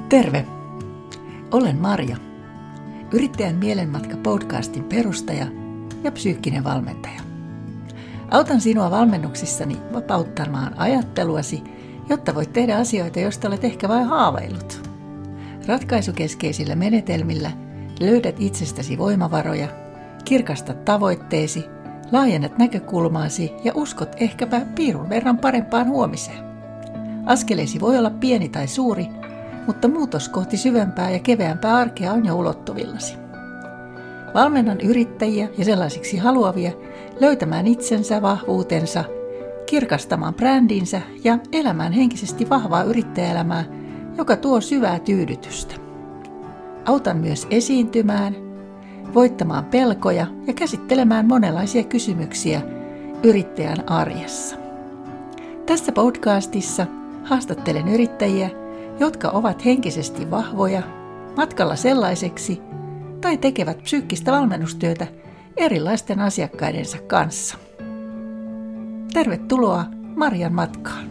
Terve! Olen Marja, Yrittäjän mielenmatka podcastin perustaja ja psyykkinen valmentaja. Autan sinua valmennuksissani vapauttamaan ajatteluasi, jotta voit tehdä asioita, joista olet ehkä vain haaveillut. Ratkaisukeskeisillä menetelmillä löydät itsestäsi voimavaroja, kirkastat tavoitteesi, laajennat näkökulmaasi ja uskot ehkäpä piirun verran parempaan huomiseen. Askeleesi voi olla pieni tai suuri, mutta muutos kohti syvempää ja keveämpää arkea on jo ulottuvillasi. Valmennan yrittäjiä ja sellaisiksi haluavia löytämään itsensä, vahvuutensa, kirkastamaan brändinsä ja elämään henkisesti vahvaa yrittäjäelämää, joka tuo syvää tyydytystä. Autan myös esiintymään, voittamaan pelkoja ja käsittelemään monenlaisia kysymyksiä yrittäjän arjessa. Tässä podcastissa haastattelen yrittäjiä, jotka ovat henkisesti vahvoja, matkalla sellaiseksi tai tekevät psyykkistä valmennustyötä erilaisten asiakkaidensa kanssa. Tervetuloa Marjan matkaan!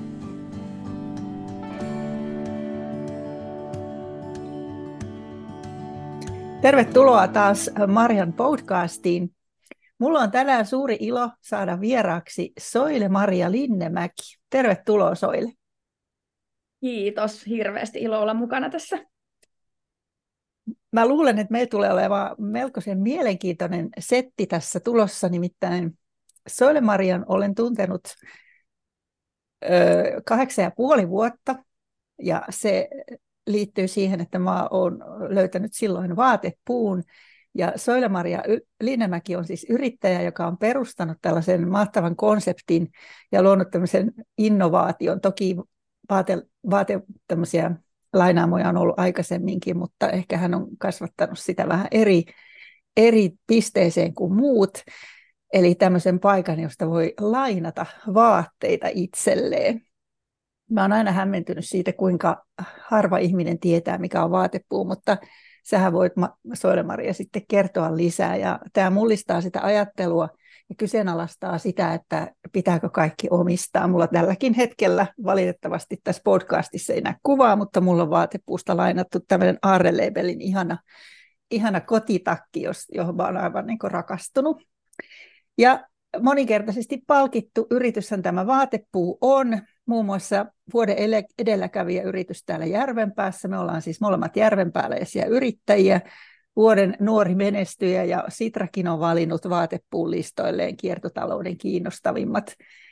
Tervetuloa taas Marjan podcastiin. Mulla on tänään suuri ilo saada vieraaksi Soile-Maria Linnemäki. Tervetuloa Soile. Kiitos, hirveästi ilo olla mukana tässä. Mä luulen, että meillä tulee olemaan melkoisen mielenkiintoinen setti tässä tulossa, nimittäin Soile-Marian olen tuntenut 8,5 vuotta, ja se liittyy siihen, että mä oon löytänyt silloin vaatepuun, ja Soile-Maria Linnemäki on siis yrittäjä, joka on perustanut tällaisen mahtavan konseptin ja luonut tämmöisen innovaation. Toki tämmöisiä lainaamoja on ollut aikaisemminkin, mutta ehkä hän on kasvattanut sitä vähän eri pisteeseen kuin muut. Eli tämmöisen paikan, josta voi lainata vaatteita itselleen. Mä oon aina hämmentynyt siitä, kuinka harva ihminen tietää, mikä on vaatepuu, mutta sähän voit, Soile-Maria, sitten kertoa lisää. Ja tämä mullistaa sitä ajattelua ja kyseenalaistaa sitä, että pitääkö kaikki omistaa. Mulla tälläkin hetkellä valitettavasti tässä podcastissa ei näe kuvaa, mutta mulla on vaatepuusta lainattu tämmöinen Aarre-labelin ihana kotitakki, johon mä oon aivan niin kuin rakastunut. Ja moninkertaisesti palkittu yrityshän tämä vaatepuu on. Muun muassa vuoden edelläkävijäyritys täällä Järvenpäässä. Me ollaan siis molemmat järvenpääläisiä yrittäjiä. Vuoden nuori menestyjä, ja Sitrakin on valinnut vaatepuun listoilleen kiertotalouden kiinnostavimmat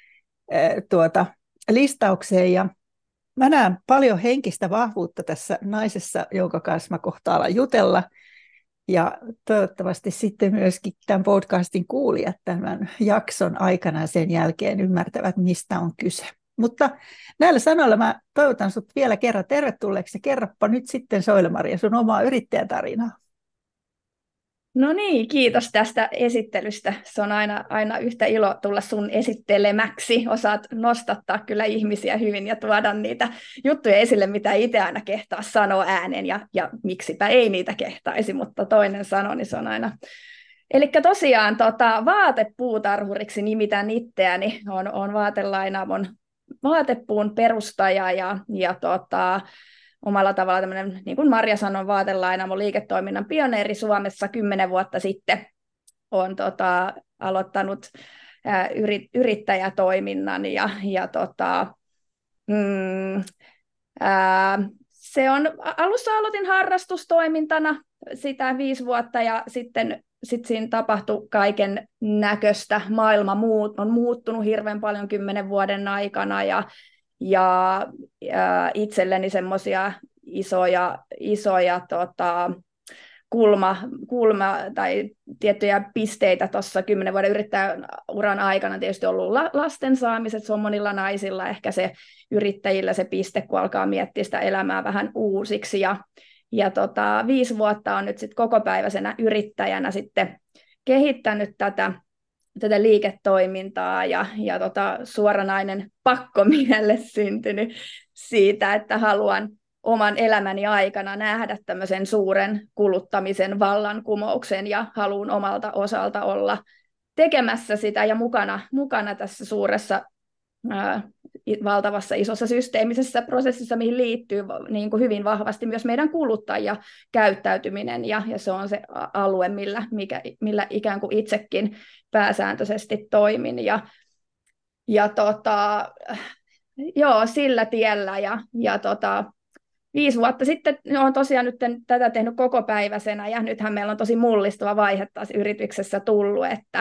listaukseen. Ja mä näen paljon henkistä vahvuutta tässä naisessa, jonka kanssa mä kohta alan jutella. Ja toivottavasti sitten myöskin tämän podcastin kuulijat tämän jakson aikana ja sen jälkeen ymmärtävät, mistä on kyse. Mutta näillä sanoilla mä toivotan sut vielä kerran tervetulleeksi, ja kerropa nyt sitten Soile-Maria sun omaa yrittäjätarinaa. No niin, kiitos tästä esittelystä. Se on aina yhtä ilo tulla sun esittelemäksi. Osaat nostattaa kyllä ihmisiä hyvin ja tuoda niitä juttuja esille, mitä itse aina kehtaa sanoa ääneen, ja miksipä ei niitä kehtaisi, mutta toinen sanoo, niin se on aina. Eli tosiaan vaatepuutarhuriksi nimitän itseäni, on Vaatelainaamon vaatepuun perustaja ja omalla tavalla tämmöinen, niin kuin Marja sanoi, Vaatelainaamon liiketoiminnan pioneeri Suomessa 10 vuotta sitten. Olen aloittanut yrittäjätoiminnan se on, alussa aloitin harrastustoimintana sitä 5 vuotta, ja sitten siinä tapahtui kaiken näköistä. Maailma on muuttunut hirveän paljon 10 vuoden aikana, ja itselleni semmoisia isoja kulma tai tiettyjä pisteitä tuossa 10 vuoden yrittäjäuran aikana tietysti ollut lasten saamiset. Se on monilla naisilla ehkä se yrittäjillä se piste, kun alkaa miettiä sitä elämää vähän uusiksi. Ja 5 vuotta on nyt sitten kokopäiväisenä yrittäjänä sitten kehittänyt tätä liiketoimintaa, ja suoranainen pakko mielelle syntynyt siitä, että haluan oman elämäni aikana nähdä tämmöisen suuren kuluttamisen vallankumouksen, ja haluan omalta osalta olla tekemässä sitä ja mukana tässä suuressa valtavassa isossa systeemisessä prosessissa, mihin liittyy niin kuin hyvin vahvasti myös meidän kuluttajakäyttäytyminen, ja se on se alue, millä ikään kuin itsekin pääsääntöisesti toimin. Joo, sillä tiellä. 5 vuotta sitten olen tosiaan nyt tätä tehnyt kokopäiväisenä, ja nythän meillä on tosi mullistava vaihe taas yrityksessä tullut, että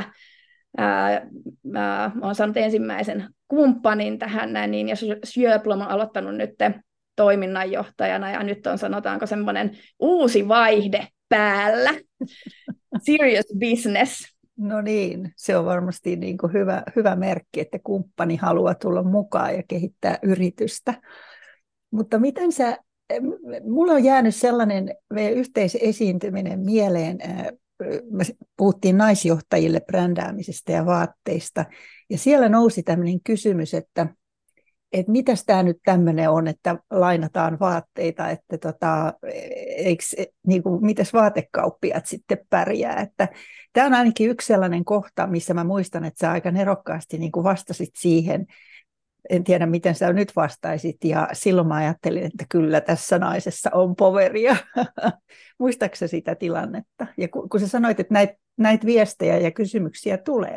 olen saanut ensimmäisen kumppanin tähän näin, niin, ja Sjöblom on aloittanut nyt toiminnanjohtajana, ja nyt on, sanotaanko, semmoinen uusi vaihde päällä. Serious business. No niin, se on varmasti niin kuin hyvä merkki, että kumppani haluaa tulla mukaan ja kehittää yritystä. Mutta miten mulla on jäänyt sellainen yhteisesiintyminen mieleen, me puhuttiin naisjohtajille brändäämisestä ja vaatteista, ja siellä nousi tämmöinen kysymys, että mitäs tämä nyt tämmöinen on, että lainataan vaatteita, että mitäs vaatekauppiaat sitten pärjää. Että tämä on ainakin yksi sellainen kohta, missä mä muistan, että sä aika nerokkaasti niin kuin vastasit siihen. En tiedä, miten sä nyt vastaisit, ja silloin mä ajattelin, että kyllä tässä naisessa on poweria. Muistatko sä sitä tilannetta? Ja kun sä sanoit, että näitä viestejä ja kysymyksiä tulee.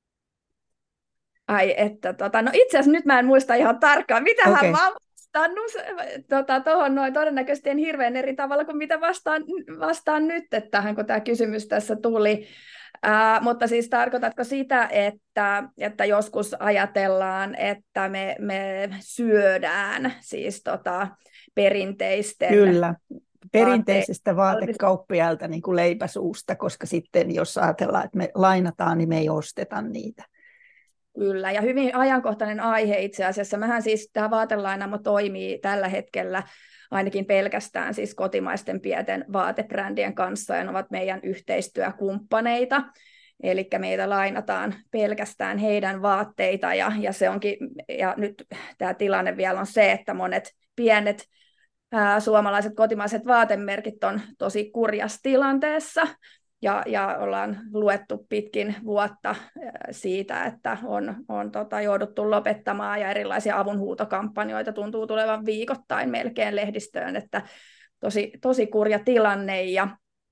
Ai että, no itse asiassa nyt mä en muista ihan tarkkaan, mitä hän mä oon vastannut tuohon noin, todennäköisesti en hirveän eri tavalla kuin mitä vastaan nyt, että kun tämä kysymys tässä tuli. Mutta siis tarkoitatko sitä, että joskus ajatellaan, että me syödään siis perinteisten... Kyllä, perinteisestä vaatekauppialta niin kuin leipäsuusta, koska sitten jos ajatellaan, että me lainataan, niin me ei osteta niitä. Kyllä, ja hyvin ajankohtainen aihe itse asiassa. Mähän siis tämä vaatelainaamo toimii tällä hetkellä ainakin pelkästään siis kotimaisten pienten vaatebrändien kanssa, ja ne ovat meidän yhteistyökumppaneita. Eli meitä lainataan pelkästään heidän vaatteita, ja se onkin, ja nyt tämä tilanne vielä on se, että monet pienet suomalaiset kotimaiset vaatemerkit on tosi kurjassa tilanteessa, ja ollaan luettu pitkin vuotta siitä, että on jouduttu lopettamaan, ja erilaisia avunhuutokampanjoita tuntuu tulevan viikoittain melkein lehdistöön, että tosi kurja tilanne, ja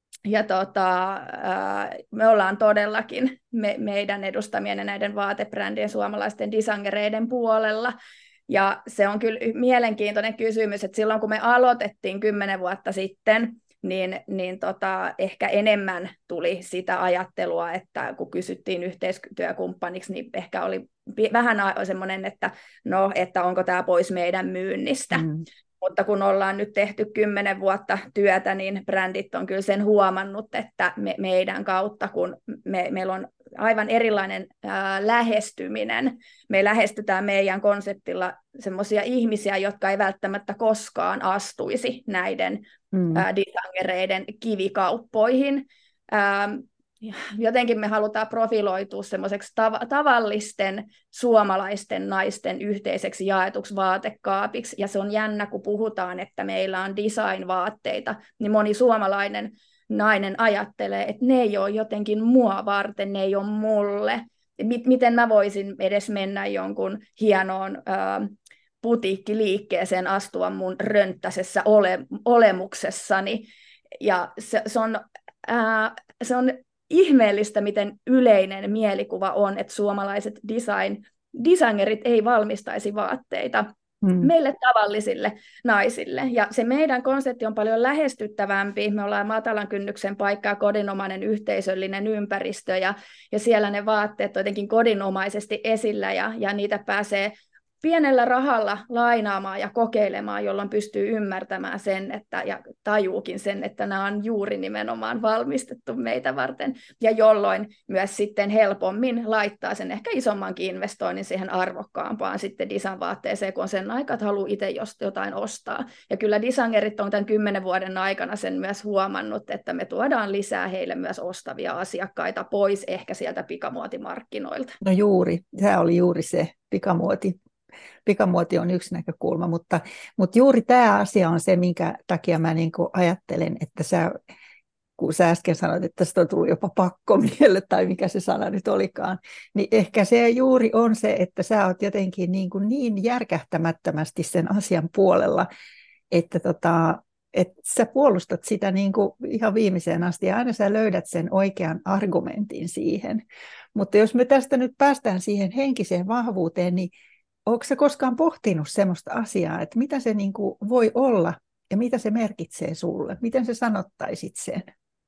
me ollaan todellakin meidän edustamien ja näiden vaatebrändien suomalaisten designereiden puolella. Ja se on kyllä mielenkiintoinen kysymys, että silloin kun me aloitettiin 10 vuotta sitten, niin ehkä enemmän tuli sitä ajattelua, että kun kysyttiin yhteistyökumppaniksi, niin ehkä oli vähän semmoinen, että onko tämä pois meidän myynnistä. Mutta kun ollaan nyt tehty 10 vuotta työtä, niin brändit on kyllä sen huomannut, että meidän kautta, kun meillä on aivan erilainen lähestyminen. Me lähestytään meidän konseptilla semmoisia ihmisiä, jotka ei välttämättä koskaan astuisi näiden designereiden kivikauppoihin. Jotenkin me halutaan profiloitua semmoiseksi tavallisten suomalaisten naisten yhteiseksi jaetuksi vaatekaapiksi, ja se on jännä, kun puhutaan, että meillä on design-vaatteita, niin moni suomalainen nainen ajattelee, että ne ei ole jotenkin mua varten, ne ei ole mulle. Miten mä voisin edes mennä jonkun hienoon putiikkiliikkeeseen astua mun rönttäisessä olemuksessani. Ja se on ihmeellistä, miten yleinen mielikuva on, että suomalaiset designerit ei valmistaisi vaatteita meille tavallisille naisille. Ja se meidän konsepti on paljon lähestyttävämpi. Me ollaan matalan kynnyksen paikkaa, kodinomainen yhteisöllinen ympäristö, ja siellä ne vaatteet on jotenkin kodinomaisesti esillä, ja niitä pääsee pienellä rahalla lainaamaan ja kokeilemaan, jolloin pystyy ymmärtämään sen, ja tajuukin sen, että nämä on juuri nimenomaan valmistettu meitä varten, ja jolloin myös sitten helpommin laittaa sen ehkä isommankin investoinnin siihen arvokkaampaan sitten design-vaatteeseen, kun on sen aika, että haluaa itse jotain ostaa. Ja kyllä designerit on tämän 10 vuoden aikana sen myös huomannut, että me tuodaan lisää heille myös ostavia asiakkaita pois ehkä sieltä pikamuotimarkkinoilta. No juuri, tämä oli juuri se pikamuoti. Pikamuoti on yksi näkökulma, mutta juuri tämä asia on se, minkä takia mä niin kuin ajattelen, että kun sä äsken sanoit, että tästä on tullut jopa pakkomielle, tai mikä se sana nyt olikaan, niin ehkä se juuri on se, että sä oot jotenkin niin järkähtämättömästi sen asian puolella, että sä puolustat sitä niin kuin ihan viimeiseen asti, ja aina sä löydät sen oikean argumentin siihen. Mutta jos me tästä nyt päästään siihen henkiseen vahvuuteen, niin ootko sä koskaan pohtinut semmoista asiaa, että mitä se niin kuin voi olla, ja mitä se merkitsee sulle? Miten sä sanottaisit sen?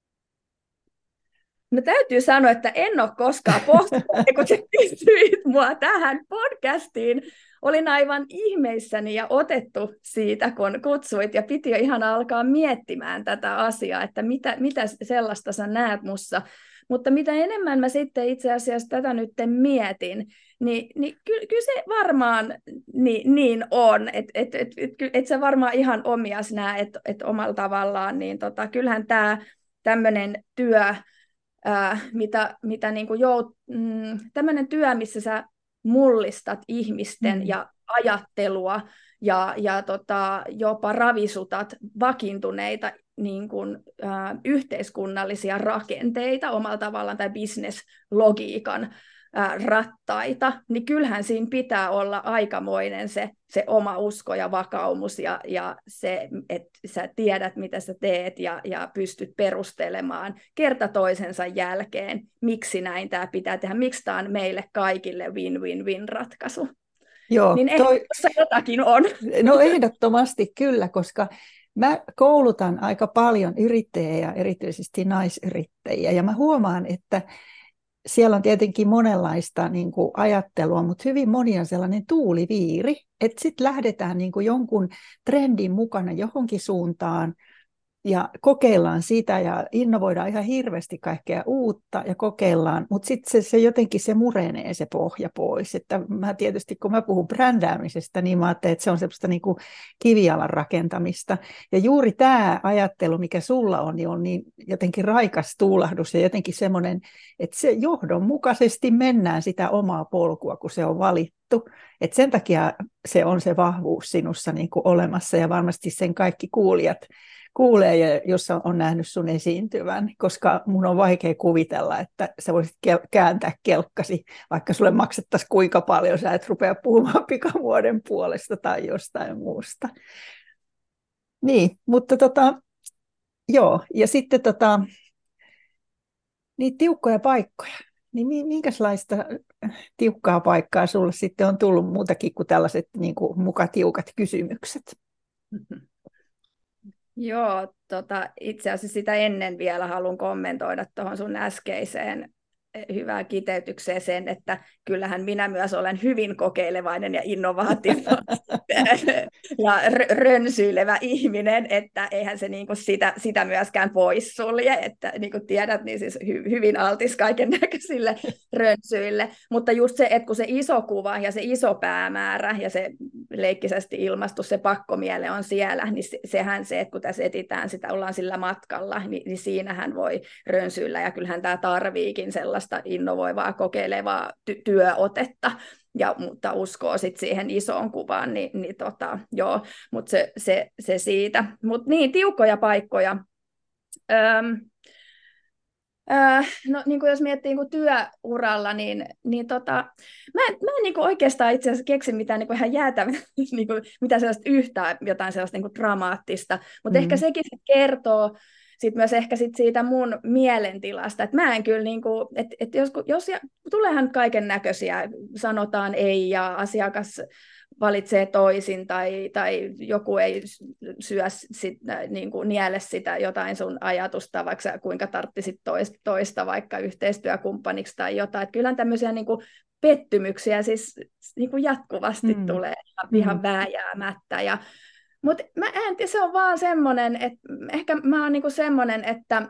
No täytyy sanoa, että en ole koskaan pohtinut, kun sä kysyit mua tähän podcastiin. Olin aivan ihmeissäni ja otettu siitä, kun kutsuit, ja piti jo ihan alkaa miettimään tätä asiaa, että mitä sellaista sä näet mussa. Mutta mitä enemmän mä sitten itse asiassa tätä nyt mietin, niin kyllä se varmaan niin on, että et sä varmaan ihan omias näe, että omalla tavallaan, niin kyllähän tämä tämmöinen työ, mitä niin kuin tämmöinen työ, missä sä mullistat ihmisten ja ajattelua ja jopa ravisutat vakiintuneita niin kuin, yhteiskunnallisia rakenteita omalla tavallaan tai bisneslogiikan rattaita, niin kyllähän siinä pitää olla aikamoinen se oma usko ja vakaumus ja se, että sä tiedät, mitä sä teet ja pystyt perustelemaan kerta toisensa jälkeen, miksi näin tämä pitää tehdä, miksi tämä on meille kaikille win-win-win ratkaisu. Joo, niin ehkä tuossa jotakin on. No ehdottomasti kyllä, koska mä koulutan aika paljon yrittäjiä ja erityisesti naisyrittäjiä, ja mä huomaan, että siellä on tietenkin monenlaista niin kuin ajattelua, mutta hyvin moni on sellainen tuuliviiri, että sitten lähdetään niin kuin jonkun trendin mukana johonkin suuntaan ja kokeillaan sitä ja innovoidaan ihan hirveästi kaikkea uutta ja kokeillaan, mutta sitten se jotenkin se murenee se pohja pois. Että mä tietysti kun mä puhun brändäämisestä, niin mä ajattelen, että se on semmoista niin kuin kivijalan rakentamista. Ja juuri tämä ajattelu, mikä sulla on, niin on niin jotenkin raikas tuulahdus ja jotenkin semmoinen, että se johdonmukaisesti mennään sitä omaa polkua, kun se on valittu. Et sen takia se on se vahvuus sinussa niin kuin olemassa, ja varmasti sen kaikki kuulijat kuulee, ja jos on nähnyt sun esiintyvän, koska mun on vaikea kuvitella, että sä voisit kääntää kelkkasi, vaikka sulle maksettaisiin kuinka paljon, sä et rupea puhumaan pikamuodon puolesta tai jostain muusta. Niin, mutta joo, ja sitten niitä tiukkoja paikkoja, niin minkälaista tiukkaa paikkaa sulle sitten on tullut muutakin kuin tällaiset niin kuin muka tiukat kysymykset? Joo, itse asiassa sitä ennen vielä haluan kommentoida tuohon sun äskeiseen hyvään kiteytykseen sen, että kyllähän minä myös olen hyvin kokeilevainen ja innovaatio ja rönsyilevä ihminen, että eihän se niinku sitä myöskään poissulje, että niin kuin tiedät, niin siis hyvin altis kaiken näköisille rönsyille, mutta just se, että kun se iso kuva ja se iso päämäärä ja se leikkisesti ilmastus, se pakkomiele on siellä, niin sehän se, että kun tässä etsitään sitä, ollaan sillä matkalla, niin siinähän voi rönsyillä, ja kyllähän tämä tarviikin sellaista innovoivaa, kokeilevaa työotetta, mutta uskoo sitten siihen isoon kuvaan, joo, mutta se siitä. Mutta niin, tiukkoja paikkoja. No niin kuin jos miettii niin työuralla, niin mä en niin kuin oikeastaan itse asiassa keksi mitään niin kuin ihan jäätävää, niin kuin, mitään sellaista yhtään jotain sellaista niin kuin dramaattista, mutta ehkä sekin kertoo sitten myös ehkä siitä mun mielentilasta, että mä en kyllä, niin kuin, että jos tuleehan kaiken näköisiä, sanotaan ei ja asiakas valitsee toisin tai joku ei niin kuin niele sitä jotain sun ajatusta, vaikka sä kuinka tarttisit toista vaikka yhteistyökumppaniksi tai jotain. Että kyllähän tämmöisiä niin kuin pettymyksiä siis niin kuin jatkuvasti tulee ihan vääjäämättä. Mutta se on vaan semmoinen, että ehkä mä oon niinku semmoinen, että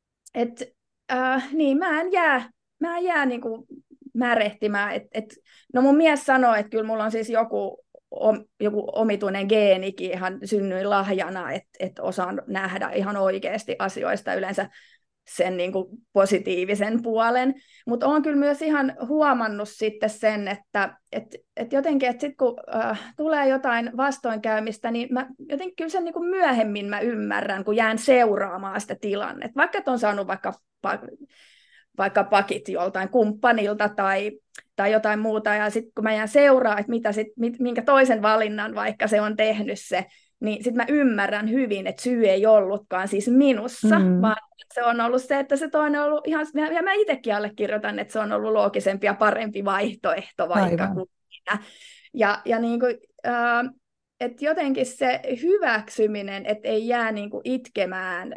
niin mä en jää niinku märehtimään. No mun mies sanoo, että kyllä mulla on siis joku omituinen geenikin ihan synnyin lahjana, että osaan nähdä ihan oikeasti asioista yleensä sen niin kuin positiivisen puolen, mutta olen kyllä myös ihan huomannut sitten sen, että jotenkin, että sitten kun tulee jotain vastoinkäymistä, niin jotenkin kyllä sen niin kuin myöhemmin mä ymmärrän, kun jään seuraamaan sitä tilannetta, vaikka on saanut vaikka pakit joltain kumppanilta tai jotain muuta, ja sitten kun mä jään seuraa, että minkä toisen valinnan vaikka se on tehnyt se, niin sitten mä ymmärrän hyvin, että syy ei ollutkaan siis minussa, vaan se on ollut se, että se toinen on ollut ihan, ja mä itsekin allekirjoitan, että se on ollut loogisempi ja parempi vaihtoehto vaikka kuin minä. Ja niin kuin, että jotenkin se hyväksyminen, että ei jää niin kuin itkemään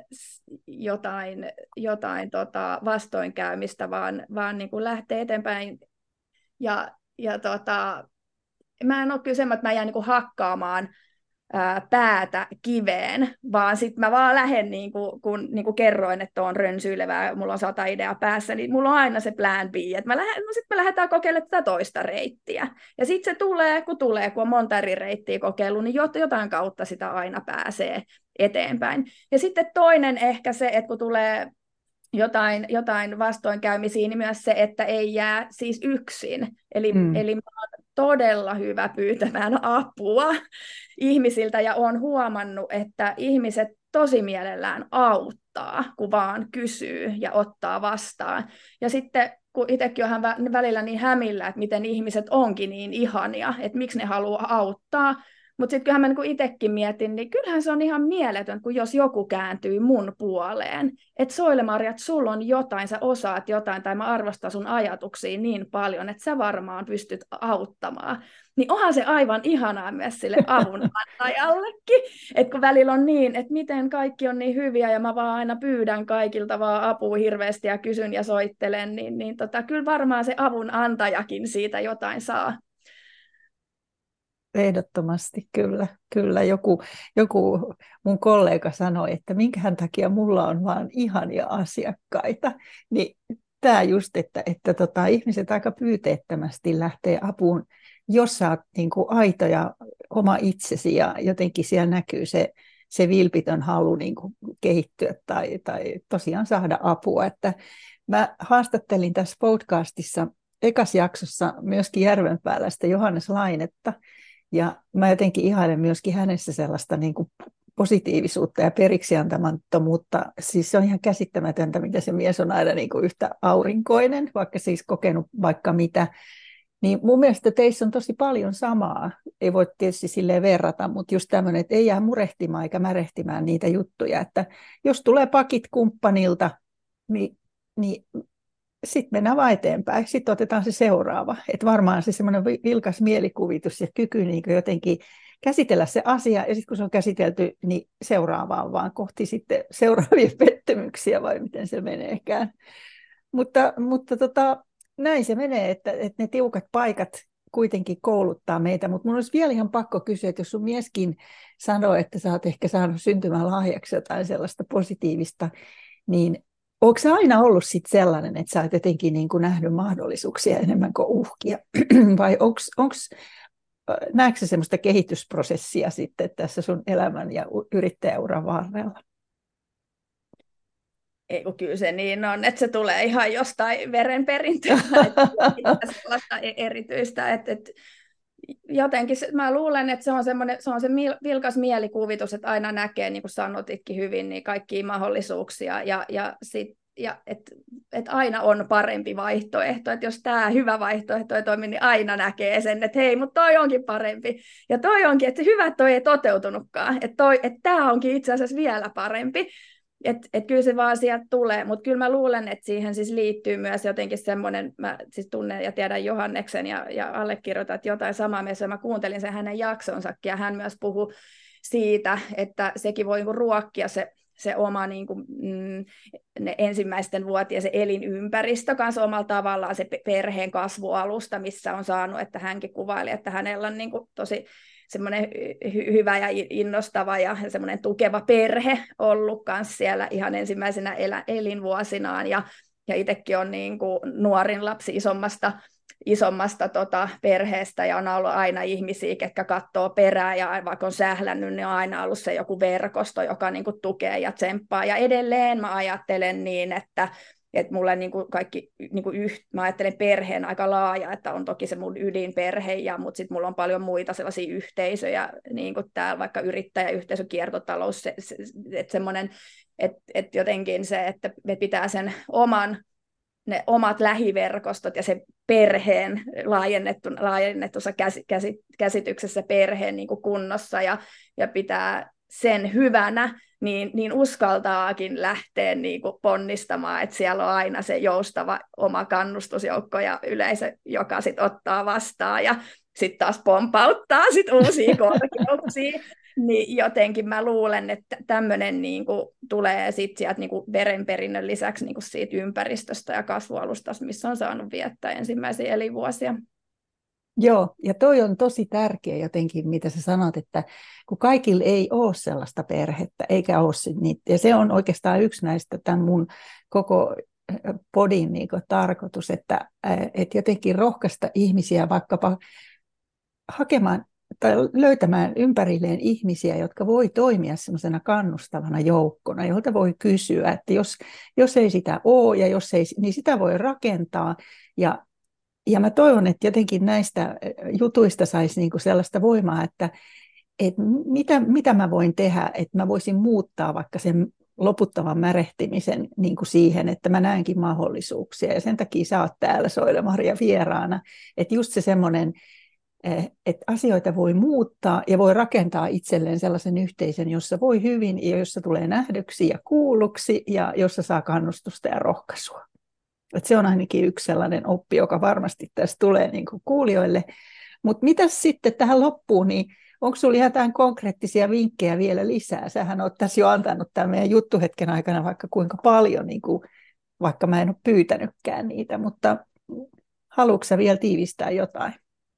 jotain vastoinkäymistä, vaan niin kuin lähtee eteenpäin. Ja mä en ole kyllä semmoinen, että mä jään niin kuin hakkaamaan päätä kiveen, vaan sitten mä vaan lähden, niin kuin kerroin, että on rönsyilevää, mulla on 100 ideaa päässä, niin mulla on aina se plan B, että sitten me lähdetään kokeilemaan tätä toista reittiä. Ja sitten se tulee, kun on monta eri reittiä kokeillut, niin jotain kautta sitä aina pääsee eteenpäin. Ja sitten toinen ehkä se, että kun tulee jotain vastoinkäymisiä, niin myös se, että ei jää siis yksin. Eli mä oon todella hyvä pyytämään apua ihmisiltä, ja olen huomannut, että ihmiset tosi mielellään auttaa, kun vaan kysyy ja ottaa vastaan. Ja sitten, kun itsekin on välillä niin hämillä, että miten ihmiset onkin niin ihania, että miksi ne haluaa auttaa, mutta sitten kyllähän mä niin itsekin mietin, niin kyllähän se on ihan mieletön, kun jos joku kääntyy mun puoleen. Että Soile-Maria, että sulla on jotain, sä osaat jotain, tai mä arvostan sun ajatuksia niin paljon, että sä varmaan pystyt auttamaan. Niin onhan se aivan ihanaa myös sille avunantajallekin. Että kun välillä on niin, että miten kaikki on niin hyviä, ja mä vaan aina pyydän kaikilta vaan apua hirveästi ja kysyn ja soittelen, niin kyllä varmaan se avunantajakin siitä jotain saa. Ehdottomasti, kyllä. Joku mun kollega sanoi, että minkähän takia mulla on vaan ihania asiakkaita. Niin tämä just, että ihmiset aika pyyteettömästi lähtee apuun, jos sä oot niin kuin aito ja oma itsesi, ja jotenkin siellä näkyy se vilpitön halu niin kuin kehittyä tai tosiaan saada apua. Että mä haastattelin tässä podcastissa ekas jaksossa myöskin Järvenpäällä sitä Johannes Lainetta. Ja mä jotenkin ihailen myöskin hänessä sellaista niin kuin positiivisuutta ja periksiantamattomuutta. Siis se on ihan käsittämätöntä, miten se mies on aina niin kuin yhtä aurinkoinen, vaikka siis kokenut vaikka mitä. Niin mun mielestä teissä on tosi paljon samaa. Ei voi tietysti silleen verrata, mutta just tämmöinen, että ei jää murehtimaan eikä märehtimään niitä juttuja. Että jos tulee pakit kumppanilta, niin sitten mennään vaan eteenpäin, sitten otetaan se seuraava. Että varmaan se semmoinen vilkas mielikuvitus ja kyky niin jotenkin käsitellä se asia, ja sitten kun se on käsitelty, niin seuraavaan vaan kohti sitten seuraavia pettymyksiä, vai miten se meneekään. Mutta näin se menee, että ne tiukat paikat kuitenkin kouluttaa meitä, mutta mun olisi vielä ihan pakko kysyä, että jos sun mieskin sanoo, että sä oot ehkä saanut syntymälahjaksi jotain sellaista positiivista, niin onko se aina ollut sit sellainen, että sä oot jotenkin niin kuin nähnyt mahdollisuuksia enemmän kuin uhkia? Vai näetkö sä semmoista kehitysprosessia sitten tässä sun elämän ja yrittäjäuran varrella? Ei, kun kyllä se niin on, että se tulee ihan jostain verenperintöä, että sellaista erityistä, että jotenkin mä luulen, että se on se vilkas mielikuvitus, että aina näkee, niin kuin sanotitkin hyvin, niin kaikkia mahdollisuuksia, ja että aina on parempi vaihtoehto, että jos tämä hyvä vaihtoehto ei toimi, niin aina näkee sen, että hei, mutta toi onkin parempi, ja toi onkin, että hyvä, että toi ei toteutunutkaan, että tämä onkin itse asiassa vielä parempi. Että kyllä se vaan sieltä tulee, mutta kyllä mä luulen, että siihen siis liittyy myös jotenkin semmoinen, mä siis tunnen ja tiedän Johanneksen ja allekirjoitan, että jotain samaa mielessä, mä kuuntelin sen hänen jaksonsakin, ja hän myös puhui siitä, että sekin voi ruokkia se oma niin kuin, ne ensimmäisten vuotien se elinympäristö kanssa omalla tavallaan, se perheen kasvualusta, missä on saanut, että hänkin kuvaili, että hänellä on niin kuin tosi semmoinen hyvä ja innostava ja semmoinen tukeva perhe ollut kanssa siellä ihan ensimmäisenä elinvuosinaan, ja itsekin on niin kuin nuorin lapsi isommasta isommasta perheestä ja on ollut aina ihmisiä, ketkä katsoo perään ja vaikka on sählännyt, niin on aina ollut se joku verkosto, joka niin kuin tukee ja tsemppaa. Ja edelleen mä ajattelen niin, että mulle niin kuin kaikki, niin kuin mä ajattelen perheen aika laaja, että on toki se mun ydinperhe, mutta sitten mulla on paljon muita sellaisia yhteisöjä, niin kuin täällä vaikka yrittäjäyhteisö, kiertotalous, että semmoinen, että jotenkin se, että me pitää sen ne omat lähiverkostot ja se perheen laajennetussa käsityksessä perheen niin kuin kunnossa ja pitää sen hyvänä, niin uskaltaakin lähteä niin kuin ponnistamaan, että siellä on aina se joustava oma kannustusjoukko ja yleisö, joka sit ottaa vastaan ja sitten taas pompauttaa sit uusia korkeuksia. Niin jotenkin mä luulen, että tämmöinen niinku tulee sitten sieltä niinku verenperinnön lisäksi niinku siitä ympäristöstä ja kasvualustasta, missä on saanut viettää ensimmäisiä elinvuosia. Joo, ja toi on tosi tärkeä jotenkin, mitä sä sanot, että kun kaikilla ei ole sellaista perhettä, eikä ole niitä, ja se on oikeastaan yksi näistä tämän mun koko podin niin kuin tarkoitus, että jotenkin rohkaista ihmisiä vaikkapa hakemaan tai löytämään ympärilleen ihmisiä, jotka voi toimia semmoisena kannustavana joukkona, jolta voi kysyä, että jos ei sitä ole ja jos ei, niin sitä voi rakentaa. Ja mä toivon, että jotenkin näistä jutuista saisi niinku sellaista voimaa, että mitä mä voin tehdä, että mä voisin muuttaa vaikka sen loputtavan märehtimisen niin kuin siihen, että mä näenkin mahdollisuuksia. Ja sen takia sä oot täällä, Soile-Maria, vieraana. Että just se semmoinen, että asioita voi muuttaa ja voi rakentaa itselleen sellaisen yhteisön, jossa voi hyvin ja jossa tulee nähdyksi ja kuulluksi ja jossa saa kannustusta ja rohkaisua. Että se on ainakin yksi sellainen oppi, joka varmasti tässä tulee niin kuin kuulijoille. Mutta mitäs sitten tähän loppuun, niin onko sinulla jotain konkreettisia vinkkejä vielä lisää? Sähän olet tässä jo antanut tämän meidän juttuhetken aikana vaikka kuinka paljon, niin kuin, vaikka mä en ole pyytänytkään niitä, mutta haluatko sä vielä tiivistää jotain?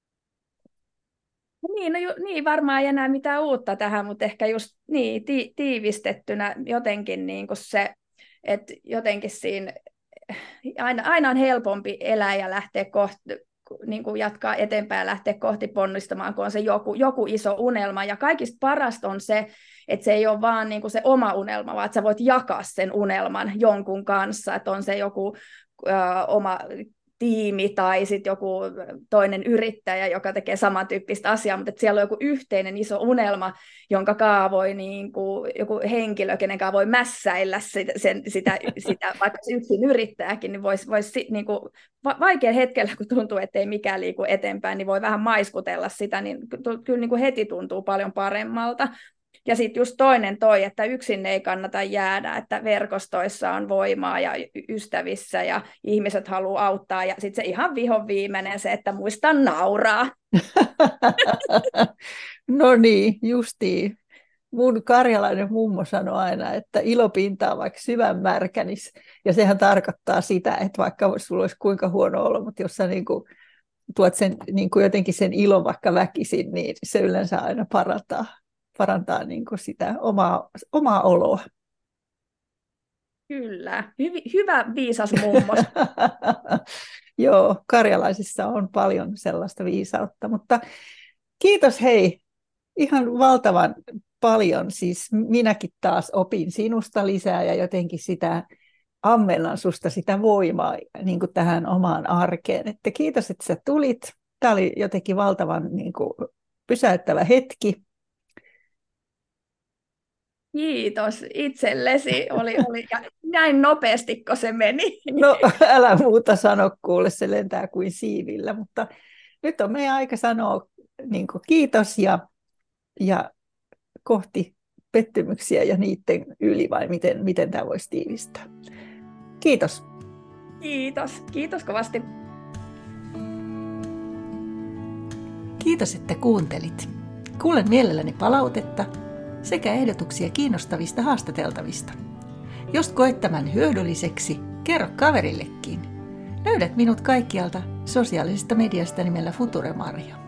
Niin, varmaan ei enää mitään uutta tähän, mutta ehkä just niin, tiivistettynä jotenkin niin kuin se, että jotenkin siinä aina on helpompi elää ja lähteä niin kuin jatkaa eteenpäin ja lähteä kohti ponnistamaan, kun on se joku iso unelma. Ja kaikista parasta on se, että se ei ole vaan niin kuin se oma unelma, vaan että sä voit jakaa sen unelman jonkun kanssa, että on se joku oma tiimi tai sitten joku toinen yrittäjä, joka tekee samantyyppistä asiaa, mutta siellä on joku yhteinen iso unelma, jonka kaavoi niin kuin joku henkilö, kenen kanssa voi mässäillä sitä vaikka se yksin yrittäjäkin, niin voisi niin kuin vaikea hetkellä, kun tuntuu, että ei mikään liiku eteenpäin, niin voi vähän maiskutella sitä, niin kyllä niin kuin heti tuntuu paljon paremmalta. Ja sitten just toinen että yksin ei kannata jäädä, että verkostoissa on voimaa ja ystävissä ja ihmiset haluaa auttaa. Ja sitten se ihan vihon viimeinen se, että muista nauraa. No niin, justiin. Mun karjalainen mummo sanoi aina, että ilopinta on vaikka syvän märkänis. Ja sehän tarkoittaa sitä, että vaikka sulla olisi kuinka huono olo, mutta jos sä niinku tuot sen, niinku jotenkin sen ilon vaikka väkisin, niin se yleensä aina parantaa niin kuin sitä omaa oloa. Kyllä, hyvä viisas mummos. Joo, karjalaisissa on paljon sellaista viisautta, mutta kiitos hei, ihan valtavan paljon. Siis minäkin taas opin sinusta lisää ja jotenkin ammennan susta sitä voimaa niin kuin tähän omaan arkeen. Että kiitos, että sä tulit. Tämä oli jotenkin valtavan niin kuin pysäyttävä hetki. Kiitos itsellesi. Oli ja näin nopeasti, kun se meni. No älä muuta sano, kuule, se lentää kuin siivillä, mutta nyt on meidän aika sanoa niin kuin kiitos ja kohti pettymyksiä ja niiden yli, vai miten tämä voisi tiivistää. Kiitos. Kiitos kovasti. Kiitos, että kuuntelit. Kuulen mielelläni palautetta sekä ehdotuksia kiinnostavista haastateltavista. Jos koet tämän hyödylliseksi, kerro kaverillekin. Löydät minut kaikkialta sosiaalisesta mediasta nimellä Future-Maria.